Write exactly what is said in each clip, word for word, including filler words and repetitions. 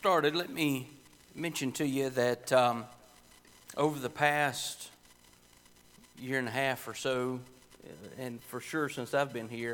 started, let me mention to you that um, over the past year and a half or so, and for sure since I've been here,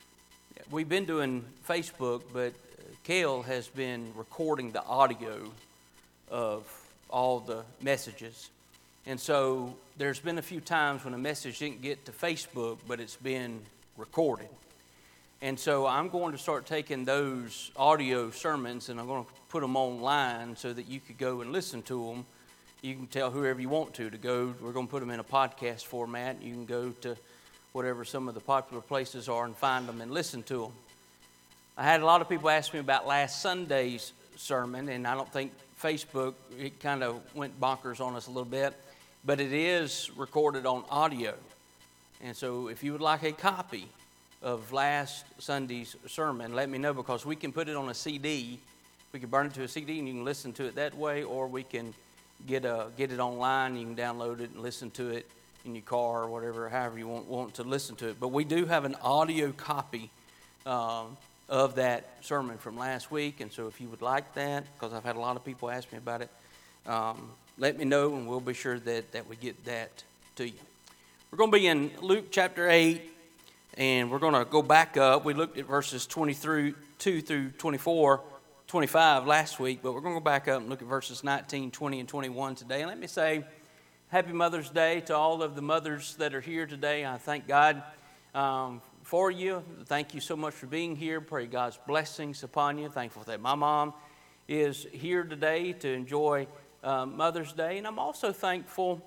we've been doing Facebook, but Cale has been recording the audio of all the messages. And so there's been a few times when a message didn't get to Facebook, but it's been recorded. And so I'm going to start taking those audio sermons and I'm going to put them online so that you could go and listen to them. You can tell whoever you want to to go. We're going to put them in a podcast format. You can go to whatever some of the popular places are and find them and listen to them. I had a lot of people ask me about last Sunday's sermon, and I don't think Facebook, it kind of went bonkers on us a little bit, but it is recorded on audio. And so if you would like a copy of last Sunday's sermon, let me know, because we can put it on a C D. We can burn it to a C D and you can listen to it that way, or we can get a get it online. You can download it and listen to it in your car or whatever, however you want, want to listen to it. But we do have an audio copy um, of that sermon from last week, and so if you would like that, because I've had a lot of people ask me about it, um, let me know and we'll be sure that, that we get that to you. We're going to be in Luke chapter eight. And we're going to go back up. We looked at verses twenty-two through twenty-four, twenty-five last week, but we're going to go back up and look at verses nineteen, twenty, and twenty-one today. And let me say Happy Mother's Day to all of the mothers that are here today. I thank God um, for you. Thank you so much for being here. Pray God's blessings upon you. Thankful that my mom is here today to enjoy uh, Mother's Day. And I'm also thankful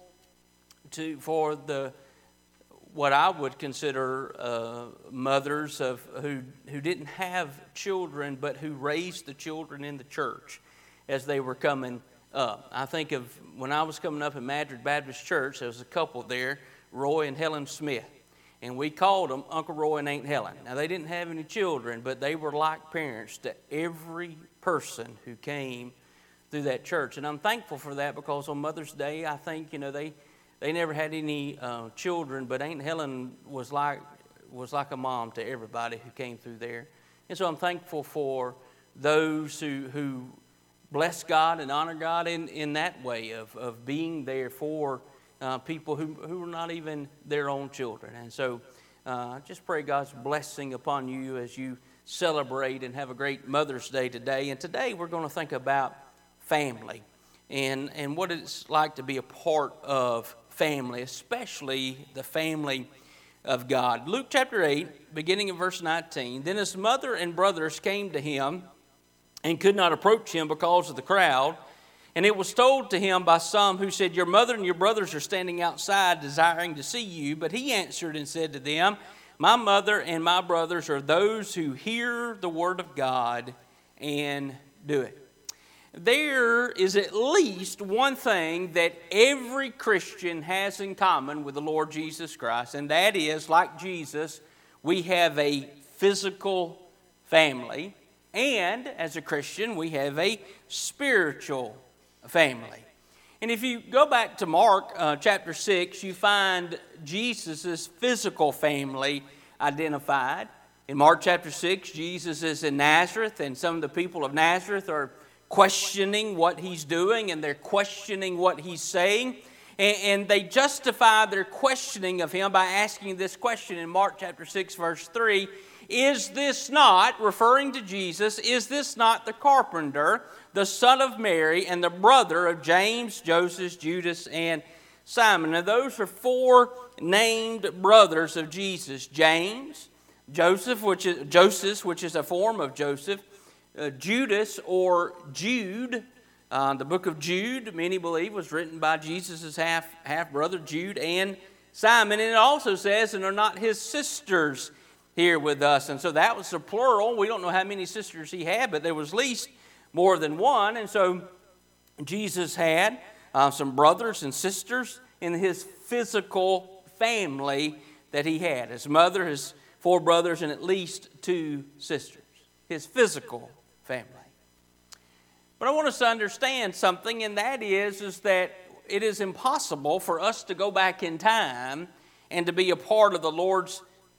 to for the what I would consider uh, mothers of who who didn't have children, but who raised the children in the church as they were coming up. I think of when I was coming up in Madrid Baptist Church, there was a couple there, Roy and Helen Smith, and we called them Uncle Roy and Aunt Helen. Now, they didn't have any children, but they were like parents to every person who came through that church, and I'm thankful for that, because on Mother's Day, I think, you know, they They never had any uh, children, but Aunt Helen was like was like a mom to everybody who came through there. And so I'm thankful for those who who bless God and honor God in, in that way of, of being there for uh, people who, who are not even their own children. And so uh, just pray God's blessing upon you as you celebrate and have a great Mother's Day today. And today we're going to think about family and, and what it's like to be a part of family, especially the family of God. Luke chapter eight, beginning in verse nineteen. Then his mother and brothers came to him and could not approach him because of the crowd. And it was told to him by some who said, "Your mother and your brothers are standing outside desiring to see you." But he answered and said to them, "My mother and my brothers are those who hear the word of God and do it." There is at least one thing that every Christian has in common with the Lord Jesus Christ, and that is, like Jesus, we have a physical family, and as a Christian, we have a spiritual family. And if you go back to Mark uh, chapter six, you find Jesus' physical family identified. In Mark chapter six, Jesus is in Nazareth, and some of the people of Nazareth are questioning what he's doing, and they're questioning what he's saying, and, and they justify their questioning of him by asking this question in Mark chapter six verse three, "Is this not," referring to Jesus, "is this not the carpenter, the son of Mary, and the brother of James, Joseph, Judas, and Simon?" Now those are four named brothers of Jesus: James, Joseph, which is Joseph, which is a form of Joseph, Uh, Judas or Jude. Uh, the book of Jude, many believe, was written by Jesus' half, half-brother Jude, and Simon. And it also says, "and are not his sisters here with us?" And so that was a plural. We don't know how many sisters he had, but there was at least more than one. And so Jesus had uh, some brothers and sisters in his physical family that he had. His mother, his four brothers, and at least two sisters. His physical family. But I want us to understand something, and that is, is that it is impossible for us to go back in time and to be a part of the Lord's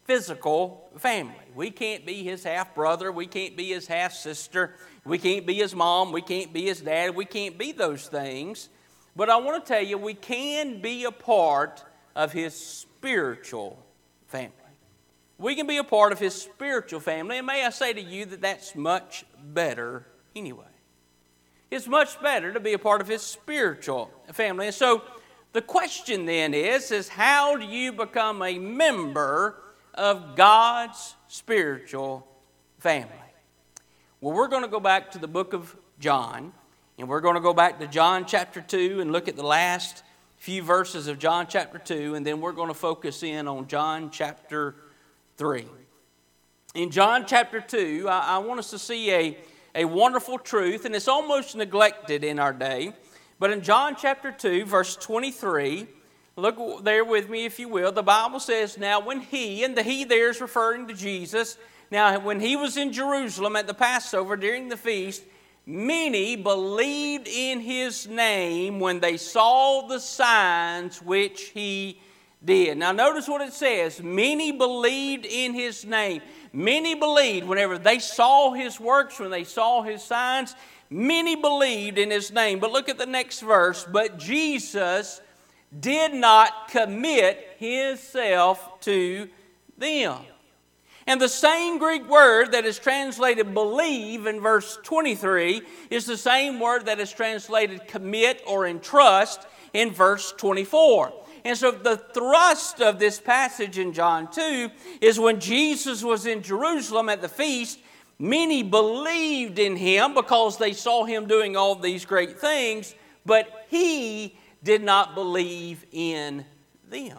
physical family. We can't be his half-brother. We can't be his half-sister. We can't be his mom. We can't be his dad. We can't be those things. But I want to tell you, we can be a part of his spiritual family. We can be a part of his spiritual family. And may I say to you that that's much better anyway. It's much better to be a part of his spiritual family. And so the question then is, is how do you become a member of God's spiritual family? Well, we're going to go back to the book of John, and we're going to go back to John chapter two and look at the last few verses of John chapter two, and then we're going to focus in on John chapter three. In John chapter two, I, I want us to see a, a wonderful truth, and it's almost neglected in our day. But in John chapter two, verse twenty-three, look there with me if you will. The Bible says, now when he, and the he there is referring to Jesus, now when he was in Jerusalem at the Passover during the feast, many believed in his name when they saw the signs which he did. Now notice what it says. Many believed in his name. Many believed whenever they saw his works, when they saw his signs. Many believed in his name. But look at the next verse. But Jesus did not commit himself to them. And the same Greek word that is translated believe in verse twenty-three is the same word that is translated commit or entrust in verse twenty-four. And so the thrust of this passage in John two is when Jesus was in Jerusalem at the feast, many believed in him because they saw him doing all these great things, but he did not believe in them.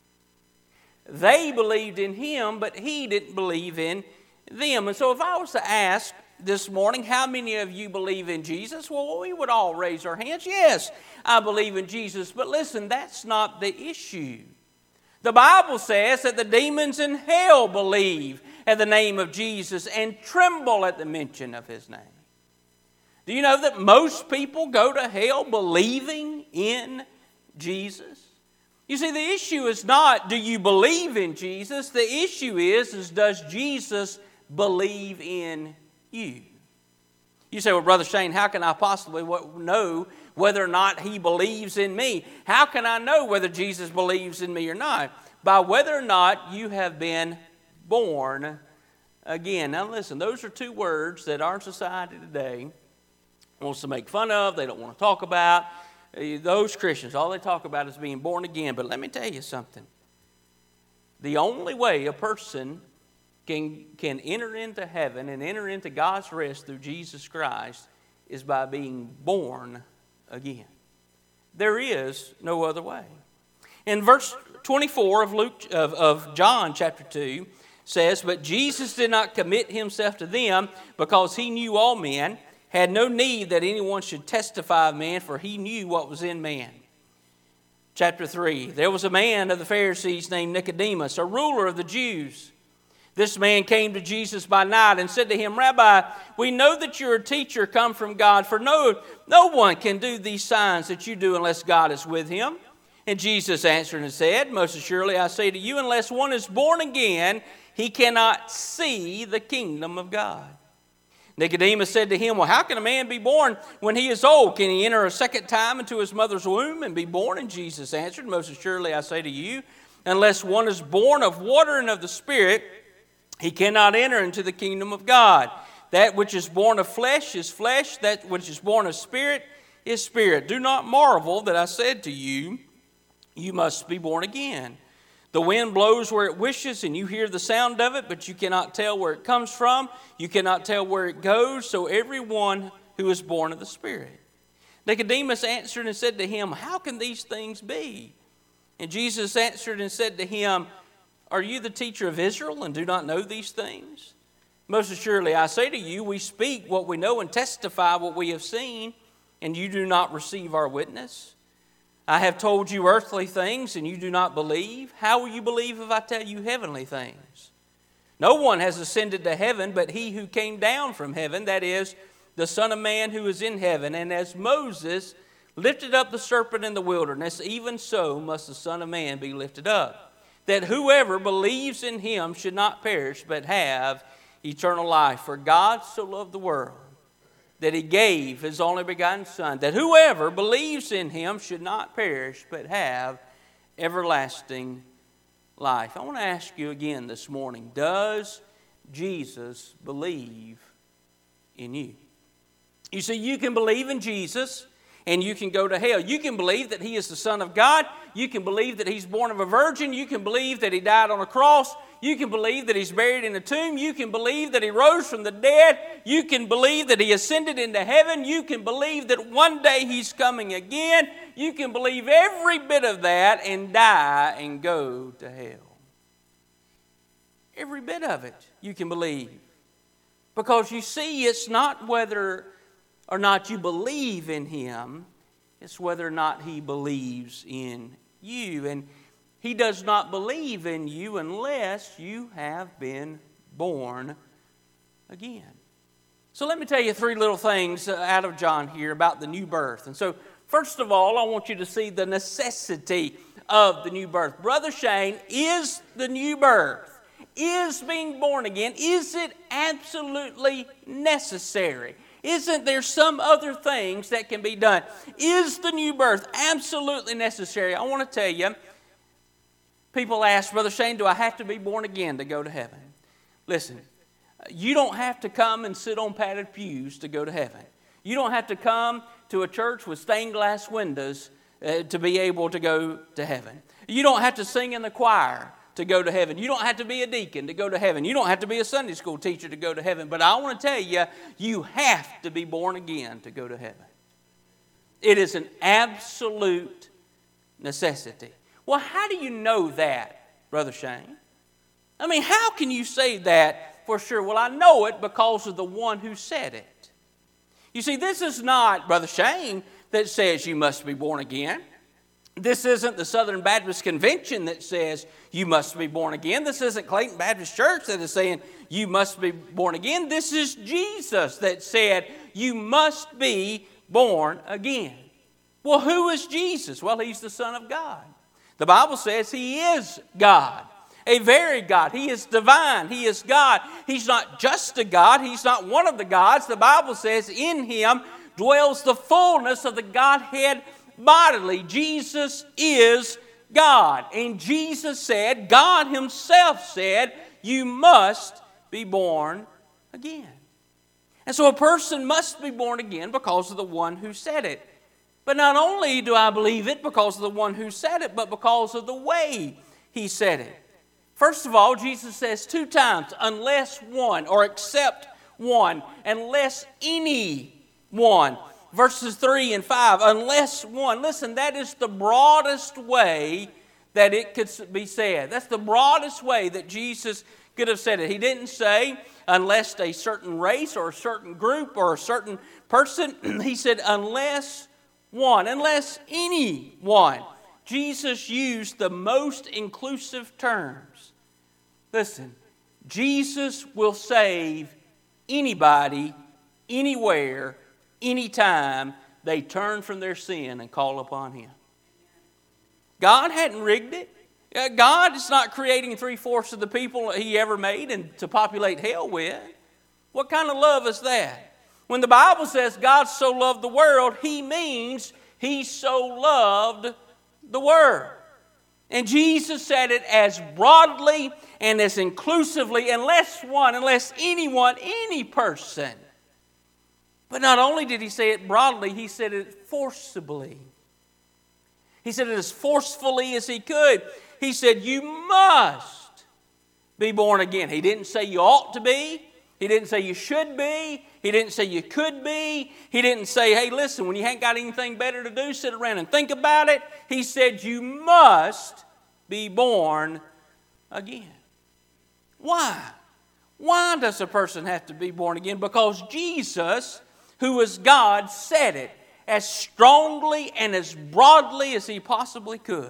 They believed in him, but he didn't believe in them. And so if I was to ask this morning, how many of you believe in Jesus? Well, we would all raise our hands. Yes, I believe in Jesus. But listen, that's not the issue. The Bible says that the demons in hell believe at the name of Jesus and tremble at the mention of his name. Do you know that most people go to hell believing in Jesus? You see, the issue is not, do you believe in Jesus? The issue is, is does Jesus believe in you? You say, well, Brother Shane, how can I possibly know whether or not he believes in me? How can I know whether Jesus believes in me or not? By whether or not you have been born again. Now listen, those are two words that our society today wants to make fun of. They don't want to talk about. Those Christians, all they talk about is being born again. But let me tell you something. The only way a person can, can enter into heaven and enter into God's rest through Jesus Christ is by being born again. There is no other way. In verse twenty-four of Luke of, of John chapter two says, but Jesus did not commit himself to them because he knew all men, had no need that anyone should testify of man, for he knew what was in man. Chapter three, there was a man of the Pharisees named Nicodemus, a ruler of the Jews. This man came to Jesus by night and said to him, Rabbi, we know that you're a teacher come from God, for no, no one can do these signs that you do unless God is with him. And Jesus answered and said, most assuredly I say to you, unless one is born again, he cannot see the kingdom of God. Nicodemus said to him, well, how can a man be born when he is old? Can he enter a second time into his mother's womb and be born? And Jesus answered, most assuredly I say to you, unless one is born of water and of the Spirit, he cannot enter into the kingdom of God. That which is born of flesh is flesh, that which is born of spirit is spirit. Do not marvel that I said to you, you must be born again. The wind blows where it wishes, and you hear the sound of it, but you cannot tell where it comes from. You cannot tell where it goes. So everyone who is born of the Spirit. Nicodemus answered and said to him, how can these things be? And Jesus answered and said to him, are you the teacher of Israel and do not know these things? Most assuredly I say to you, we speak what we know and testify what we have seen, and you do not receive our witness. I have told you earthly things, and you do not believe. How will you believe if I tell you heavenly things? No one has ascended to heaven but he who came down from heaven, that is, the Son of Man who is in heaven. And as Moses lifted up the serpent in the wilderness, even so must the Son of Man be lifted up, that whoever believes in him should not perish, but have eternal life. For God so loved the world that he gave his only begotten Son, that whoever believes in him should not perish, but have everlasting life. I want to ask you again this morning, does Jesus believe in you? You see, you can believe in Jesus and you can go to hell. You can believe that he is the Son of God. You can believe that he's born of a virgin. You can believe that he died on a cross. You can believe that he's buried in a tomb. You can believe that he rose from the dead. You can believe that he ascended into heaven. You can believe that one day he's coming again. You can believe every bit of that and die and go to hell. Every bit of it you can believe. Because you see, it's not whether or not you believe in him, it's whether or not he believes in you. And he does not believe in you unless you have been born again. So let me tell you three little things out of John here about the new birth. And so first of all, I want you to see the necessity of the new birth. Brother Shane, is the new birth, is being born again, is it absolutely necessary? Isn't there some other things that can be done? Is the new birth absolutely necessary? I want to tell you, people ask, Brother Shane, do I have to be born again to go to heaven? Listen, you don't have to come and sit on padded pews to go to heaven. You don't have to come to a church with stained glass windows uh, to be able to go to heaven. You don't have to sing in the choir to go to heaven. You don't have to be a deacon to go to heaven. You don't have to be a Sunday school teacher to go to heaven. But I want to tell you, you have to be born again to go to heaven. It is an absolute necessity. Well, how do you know that, Brother Shane? I mean, how can you say that for sure? Well, I know it because of the one who said it. You see, this is not Brother Shane that says you must be born again. This isn't the Southern Baptist Convention that says you must be born again. This isn't Clayton Baptist Church that is saying you must be born again. This is Jesus that said you must be born again. Well, who is Jesus? Well, he's the Son of God. The Bible says he is God, a very God. He is divine. He is God. He's not just a God. He's not one of the gods. The Bible says in him dwells the fullness of the Godhead bodily. Jesus is God. And Jesus said, God himself said, you must be born again. And so a person must be born again because of the one who said it. But not only do I believe it because of the one who said it, but because of the way he said it. First of all, Jesus says two times, unless one, or except one, unless any one. Verses three and five, unless one. Listen, that is the broadest way that it could be said. That's the broadest way that Jesus could have said it. He didn't say unless a certain race or a certain group or a certain person. He said unless one, unless any one. Jesus used the most inclusive terms. Listen, Jesus will save anybody, anywhere, anytime they turn from their sin and call upon him. God hadn't rigged it. God is not creating three-fourths of the people he ever made and to populate hell with. What kind of love is that? When the Bible says God so loved the world, he means he so loved the world. And Jesus said it as broadly and as inclusively, unless one, unless anyone, any person. But not only did he say it broadly, he said it forcibly. He said it as forcefully as he could. He said, you must be born again. He didn't say you ought to be. He didn't say you should be. He didn't say you could be. He didn't say, hey, listen, when you ain't got anything better to do, sit around and think about it. He said, you must be born again. Why? Why does a person have to be born again? Because Jesus, who is God, said it as strongly and as broadly as he possibly could.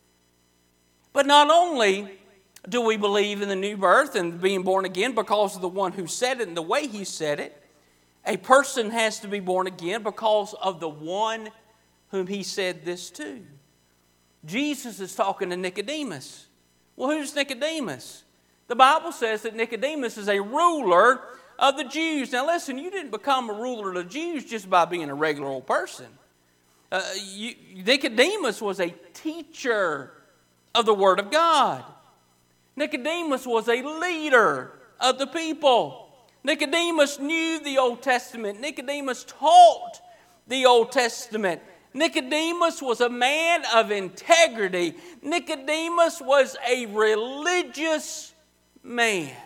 But not only do we believe in the new birth and being born again because of the one who said it and the way he said it, a person has to be born again because of the one whom he said this to. Jesus is talking to Nicodemus. Well, who's Nicodemus? The Bible says that Nicodemus is a ruler of the Jews. Now listen, you didn't become a ruler of the Jews just by being a regular old person. Uh, you, Nicodemus was a teacher of the Word of God. Nicodemus was a leader of the people. Nicodemus knew the Old Testament. Nicodemus taught the Old Testament. Nicodemus was a man of integrity. Nicodemus was a religious man.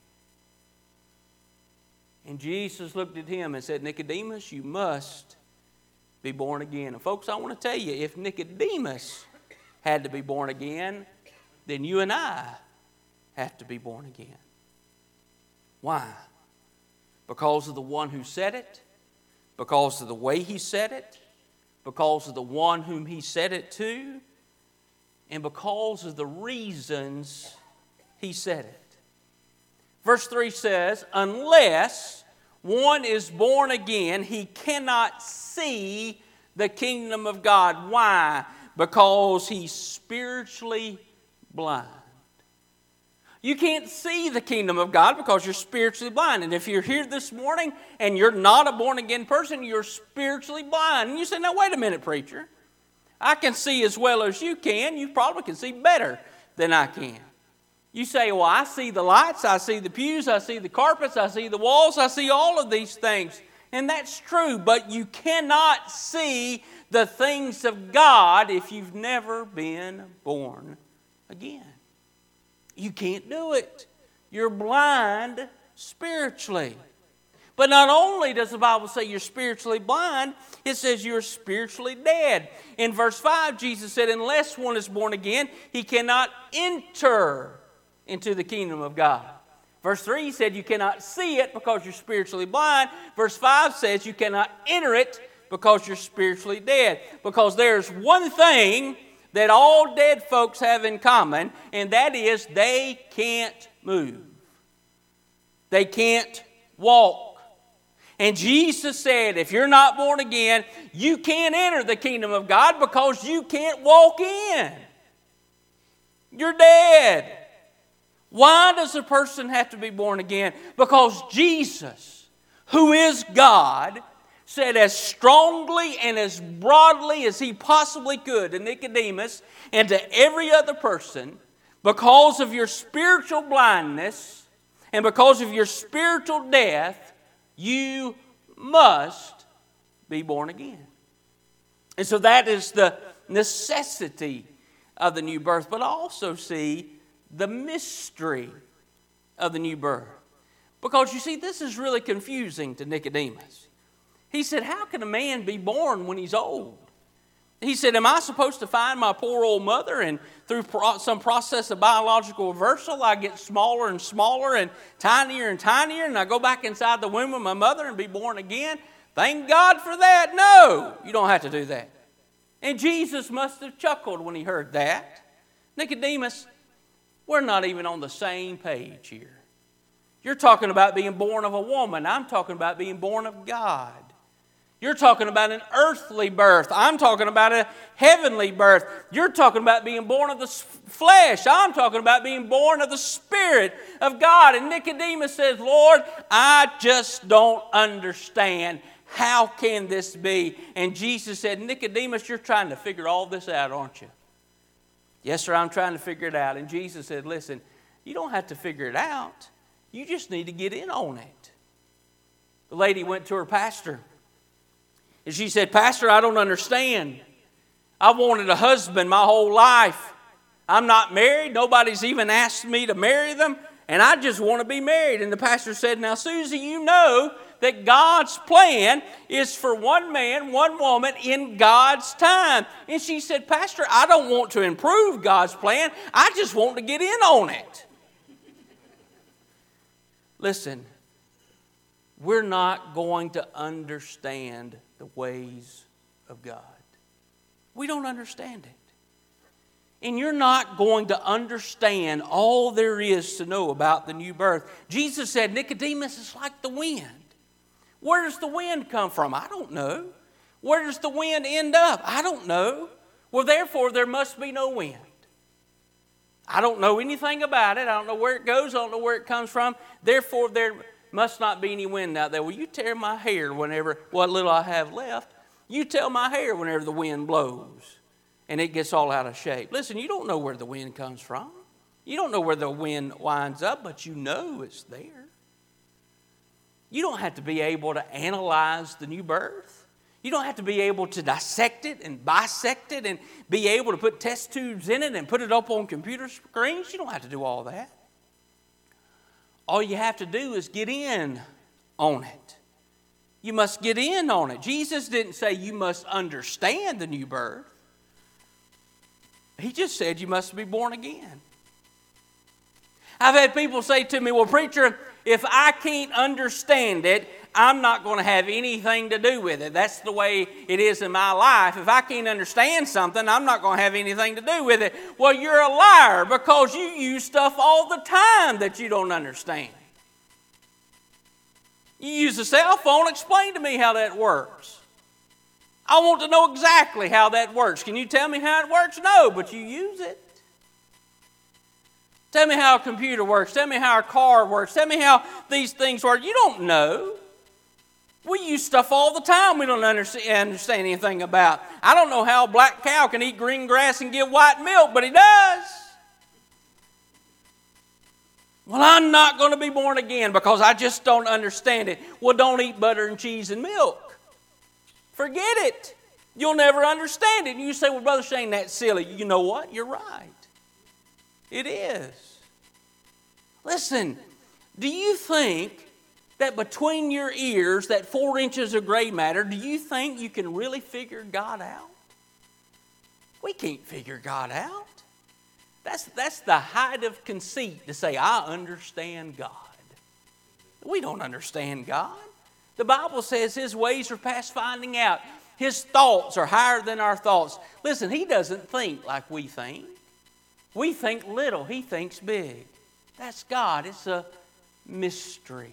And Jesus looked at him and said, Nicodemus, you must be born again. And folks, I want to tell you, if Nicodemus had to be born again, then you and I have to be born again. Why? Because of the one who said it, because of the way he said it, because of the one whom he said it to, and because of the reasons he said it. Verse three says, unless one is born again, he cannot see the kingdom of God. Why? Because he's spiritually blind. You can't see the kingdom of God because you're spiritually blind. And if you're here this morning and you're not a born-again person, you're spiritually blind. And you say, now wait a minute, preacher. I can see as well as you can. You probably can see better than I can. You say, well, I see the lights, I see the pews, I see the carpets, I see the walls, I see all of these things. And that's true, but you cannot see the things of God if you've never been born again. You can't do it. You're blind spiritually. But not only does the Bible say you're spiritually blind, it says you're spiritually dead. In verse five, Jesus said, unless one is born again, he cannot enter into the kingdom of God. Verse three said you cannot see it because you're spiritually blind. Verse five says you cannot enter it because you're spiritually dead. Because there's one thing that all dead folks have in common, and that is they can't move. They can't walk. And Jesus said, if you're not born again, you can't enter the kingdom of God because you can't walk in. You're dead. Why does a person have to be born again? Because Jesus, who is God, said as strongly and as broadly as he possibly could to Nicodemus and to every other person, because of your spiritual blindness and because of your spiritual death, you must be born again. And so that is the necessity of the new birth. But I also see the mystery of the new birth. Because you see, this is really confusing to Nicodemus. He said, how can a man be born when he's old? He said, am I supposed to find my poor old mother and through pro- some process of biological reversal, I get smaller and smaller and tinier and tinier and I go back inside the womb of my mother and be born again? Thank God for that. No, you don't have to do that. And Jesus must have chuckled when he heard that. Nicodemus, we're not even on the same page here. You're talking about being born of a woman. I'm talking about being born of God. You're talking about an earthly birth. I'm talking about a heavenly birth. You're talking about being born of the flesh. I'm talking about being born of the Spirit of God. And Nicodemus says, Lord, I just don't understand. How can this be? And Jesus said, Nicodemus, you're trying to figure all this out, aren't you? Yes, sir, I'm trying to figure it out. And Jesus said, listen, you don't have to figure it out. You just need to get in on it. The lady went to her pastor. And she said, Pastor, I don't understand. I wanted a husband my whole life. I'm not married. Nobody's even asked me to marry them. And I just want to be married. And the pastor said, now, Susie, you know that God's plan is for one man, one woman in God's time. And she said, Pastor, I don't want to improve God's plan. I just want to get in on it. Listen, we're not going to understand the ways of God. We don't understand it. And you're not going to understand all there is to know about the new birth. Jesus said, Nicodemus is like the wind. Where does the wind come from? I don't know. Where does the wind end up? I don't know. Well, therefore, there must be no wind. I don't know anything about it. I don't know where it goes. I don't know where it comes from. Therefore, there must not be any wind out there. Well, you tear my hair whenever, what little I have left, you tell my hair whenever the wind blows and it gets all out of shape. Listen, you don't know where the wind comes from. You don't know where the wind winds up, but you know it's there. You don't have to be able to analyze the new birth. You don't have to be able to dissect it and bisect it and be able to put test tubes in it and put it up on computer screens. You don't have to do all that. All you have to do is get in on it. You must get in on it. Jesus didn't say you must understand the new birth. He just said you must be born again. I've had people say to me, well, preacher, if I can't understand it, I'm not going to have anything to do with it. That's the way it is in my life. If I can't understand something, I'm not going to have anything to do with it. Well, you're a liar because you use stuff all the time that you don't understand. You use a cell phone, explain to me how that works. I want to know exactly how that works. Can you tell me how it works? No, but you use it. Tell me how a computer works. Tell me how a car works. Tell me how these things work. You don't know. We use stuff all the time we don't understand anything about. I don't know how a black cow can eat green grass and give white milk, but he does. Well, I'm not going to be born again because I just don't understand it. Well, don't eat butter and cheese and milk. Forget it. You'll never understand it. And you say, well, Brother Shane, that's silly. You know what? You're right. It is. Listen, do you think that between your ears, that four inches of gray matter, do you think you can really figure God out? We can't figure God out. That's, that's the height of conceit to say, I understand God. We don't understand God. The Bible says His ways are past finding out. His thoughts are higher than our thoughts. Listen, He doesn't think like we think. We think little. He thinks big. That's God. It's a mystery.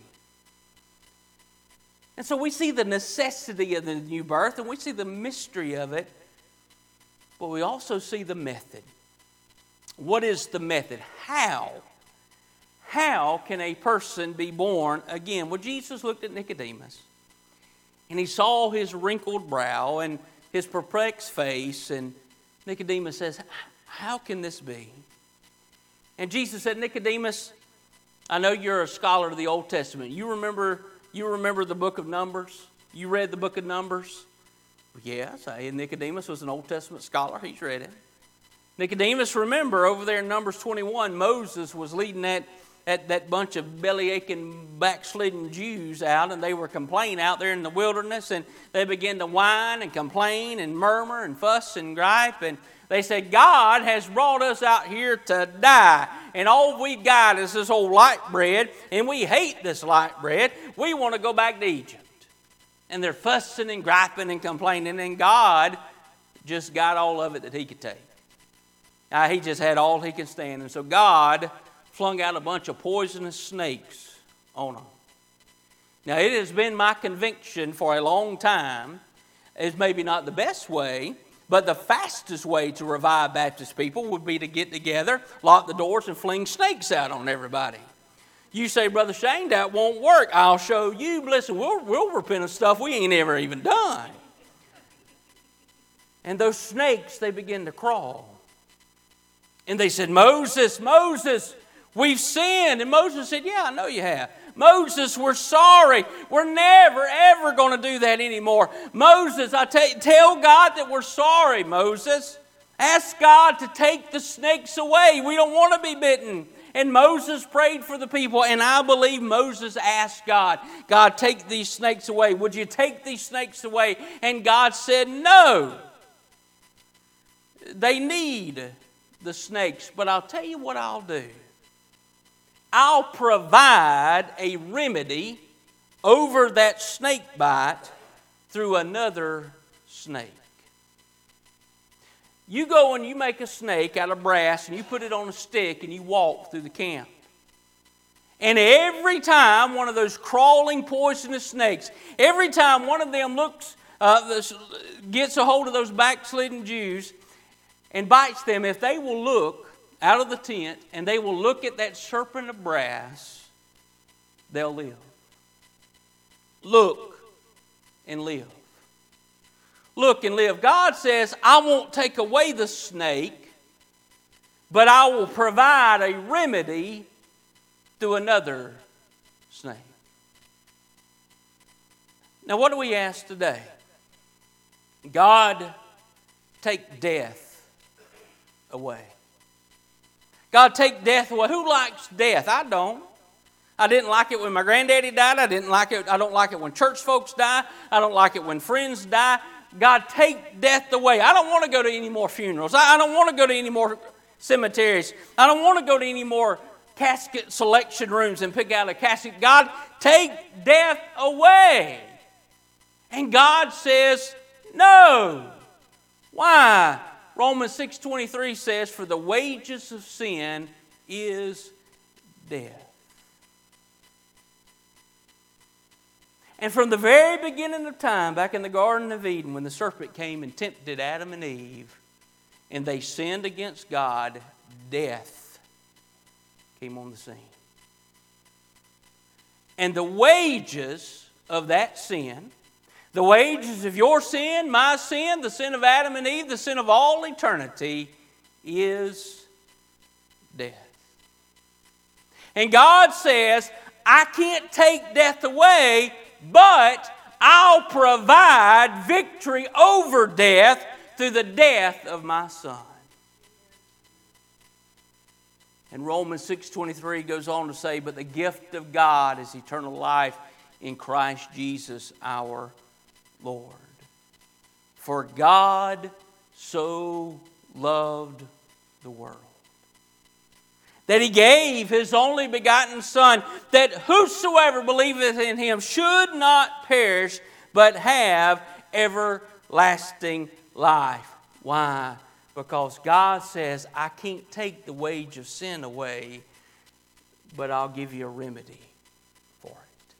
And so we see the necessity of the new birth and we see the mystery of it, but we also see the method. What is the method? How? How can a person be born again? Well, Jesus looked at Nicodemus and He saw his wrinkled brow and his perplexed face, and Nicodemus says, how can this be? And Jesus said, Nicodemus, I know you're a scholar of the Old Testament. You remember, you remember the book of Numbers? You read the book of Numbers? Yes, Nicodemus was an Old Testament scholar. He's read it. Nicodemus, remember, over there in Numbers twenty-one, Moses was leading that, that, that bunch of belly-aching, backslidden Jews out, and they were complaining out there in the wilderness, and they began to whine and complain and murmur and fuss and gripe, and they said, God has brought us out here to die, and all we got is this old light bread, and we hate this light bread. We want to go back to Egypt. And they're fussing and griping and complaining, and God just got all of it that He could take. Now, He just had all He could stand, and so God flung out a bunch of poisonous snakes on them. Now, it has been my conviction for a long time, it's maybe not the best way, but the fastest way to revive Baptist people would be to get together, lock the doors, and fling snakes out on everybody. You say, Brother Shane, that won't work. I'll show you. Listen, we'll, we'll repent of stuff we ain't ever even done. And those snakes, they begin to crawl. And they said, Moses, Moses, we've sinned. And Moses said, yeah, I know you have. Moses, we're sorry. We're never, ever going to do that anymore. Moses, I tell, tell God that we're sorry, Moses. Ask God to take the snakes away. We don't want to be bitten. And Moses prayed for the people, and I believe Moses asked God, God, take these snakes away. Would you take these snakes away? And God said, no. They need the snakes, but I'll tell you what I'll do. I'll provide a remedy over that snake bite through another snake. You go and you make a snake out of brass and you put it on a stick and you walk through the camp. And every time one of those crawling poisonous snakes, every time one of them looks, uh, gets a hold of those backslidden Jews and bites them, if they will look out of the tent and they will look at that serpent of brass, they'll live. Look and live. Look and live. God says, I won't take away the snake, but I will provide a remedy through another snake. Now, what do we ask today? God, take death away. God, take death away. Who likes death? I don't. I didn't like it when my granddaddy died. I didn't like it. I don't like it when church folks die. I don't like it when friends die. God, take death away. I don't want to go to any more funerals. I don't want to go to any more cemeteries. I don't want to go to any more casket selection rooms and pick out a casket. God, take death away. And God says, no. Why? Romans six twenty-three says, for the wages of sin is death. And from the very beginning of time, back in the Garden of Eden, when the serpent came and tempted Adam and Eve, and they sinned against God, death came on the scene. And the wages of that sin, the wages of your sin, my sin, the sin of Adam and Eve, the sin of all eternity, is death. And God says, I can't take death away, but I'll provide victory over death through the death of my Son. And Romans six twenty-three goes on to say, but the gift of God is eternal life in Christ Jesus our Lord. For God so loved the world that He gave His only begotten Son, that whosoever believeth in Him should not perish, but have everlasting life. Why? Because God says, I can't take the wage of sin away, but I'll give you a remedy for it.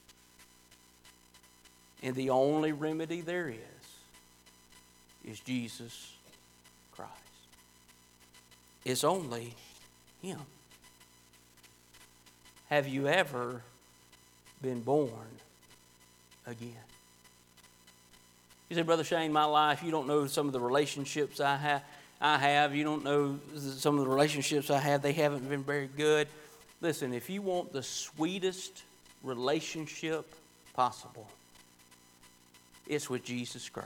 And the only remedy there is, is Jesus Christ. It's only Him. Have you ever been born again? You say, Brother Shane, my life, you don't know some of the relationships I have. I have. You don't know some of the relationships I have. They haven't been very good. Listen, if you want the sweetest relationship possible, it's with Jesus Christ.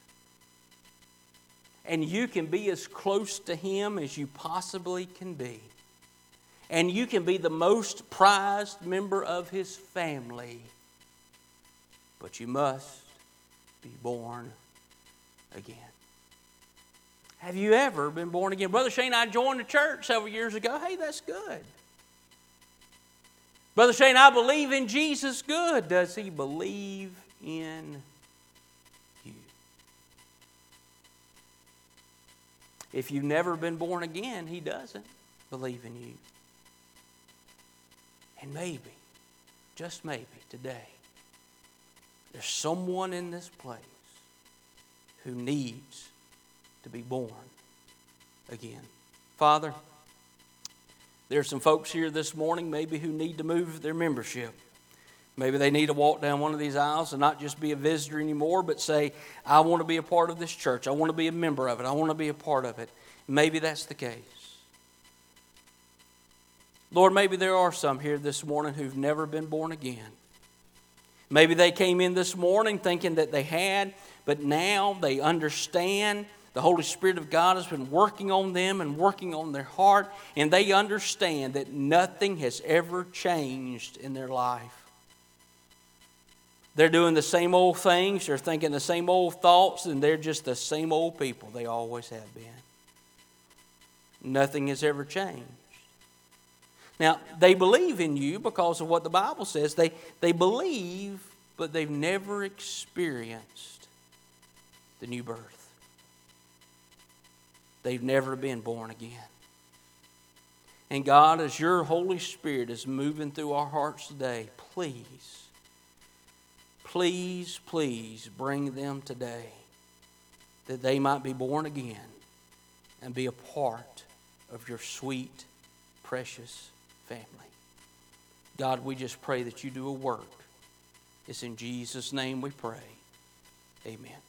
And you can be as close to Him as you possibly can be. And you can be the most prized member of His family. But you must be born again. Have you ever been born again? Brother Shane, I joined the church several years ago. Hey, that's good. Brother Shane, I believe in Jesus. Good. Does He believe in you? If you've never been born again, He doesn't believe in you. And maybe, just maybe today, there's someone in this place who needs to be born again. Father, there's some folks here this morning maybe who need to move their membership. Maybe they need to walk down one of these aisles and not just be a visitor anymore, but say, I want to be a part of this church. I want to be a member of it. I want to be a part of it. Maybe that's the case. Lord, maybe there are some here this morning who've never been born again. Maybe they came in this morning thinking that they had, but now they understand. The Holy Spirit of God has been working on them and working on their heart, and they understand that nothing has ever changed in their life. They're doing the same old things, they're thinking the same old thoughts, and they're just the same old people they always have been. Nothing has ever changed. Now, they believe in you because of what the Bible says. They, they believe, but they've never experienced the new birth. They've never been born again. And God, as your Holy Spirit is moving through our hearts today, please, please, please bring them today that they might be born again and be a part of your sweet, precious family. God, we just pray that you do a work. It's in Jesus' name we pray. Amen.